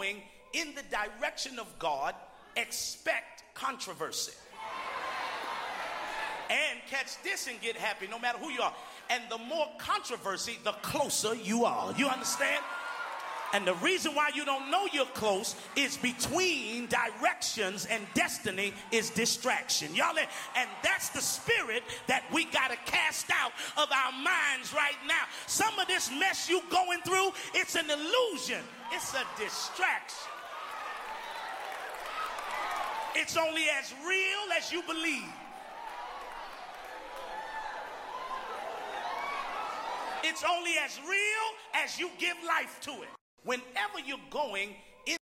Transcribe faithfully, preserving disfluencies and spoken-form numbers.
going in the direction of God, expect controversy. And catch this and get happy no matter who you are. And the more controversy, the closer you are. You understand? And the reason why you don't know you're close is between directions and destiny is distraction. Y'all, and that's the spirit that we got to cast out of our minds right now. Some of this mess you going through, it's an illusion. It's a distraction. It's only as real as you believe. It's only as real as you give life to it. Whenever you're going